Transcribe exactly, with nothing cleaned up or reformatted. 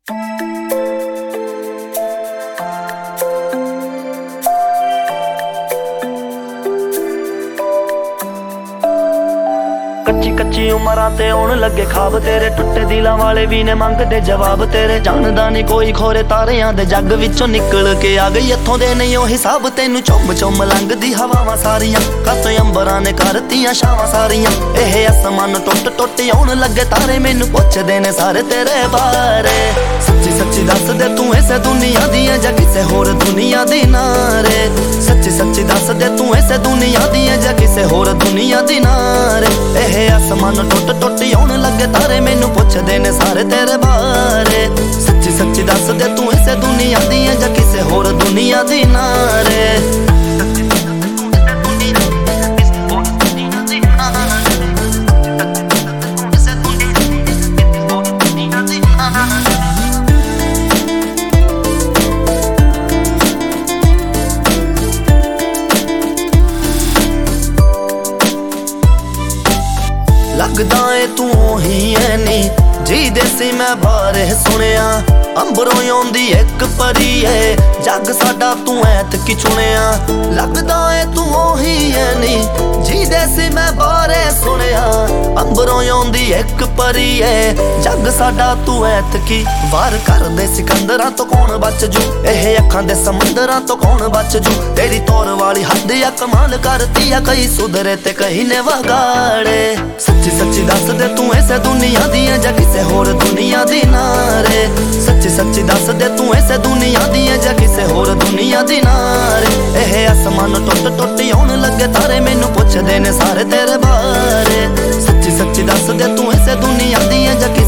कच्ची कच्ची उमरां ते आउण लगे खाब तेरे, टुटे दिलां वाले भी ने मंगदे जवाब तेरे। जानदा नहीं कोई खोरे तारियां दे जग विचों निकल के आ गई इत्थों दे नहीं ओ हिसाब। तैनू चुम चुम लंघदी हवावां सारियां, कातों अंबरां ने करतियां छावां सारियां। एह आसमान टुट टुट आउण लगे तारे, मैनू पुछदे ने सारे तेरे बारे। सच्ची सच्ची दस दे तू इस दुनिया दी ऐ जां किसे होर दुनिया दी ना रे। सच्ची सच्ची दस दे तू इस दुनिया दी ऐ जां किसे होर दुनिया दी ना रे। एह आसमान टुट टुट आउण लगे तारे, मैनू पुछदे ने सारे तेरे बारे। सच्ची सच्ची दस दे तू इस दुनिया दी ऐ जां किसे होर दुनिया दी ना रे। लगदा ए तू ही है नी जी देसी मैं बारे सुनिया। अंबरों आउंदी एक परी है, जग साडा तू ऐतकी चुनिया। लगदा ए तू ही है नी जी देसी मैं बारे सुनिया। अंबरों आउंदी एक परी है, जग साडा तू ऐतकी। वार कर दे सिकंदरां तो कौन बच जू, एह अखां दे समुंदरां तो कौन बच जू। तेरी तौर वाली हद या कमाल करती आ, कई सुधरे ते कई ने वगाड़े। सच्ची सच्ची दस दे तू इस दुनिया दी ऐ जां किसे होर दुनिया दी ना रे। सच्ची सच्ची दस दे तू इस दुनिया दी ऐ जां किसे होर दुनिया दी ना रे। एह आसमान टुट टुट आउण लगे तारे, मैनू पुछदे ने सारे तेरे बारे। सच्ची सच्ची दस दे तू इस दुनिया दी ऐ जां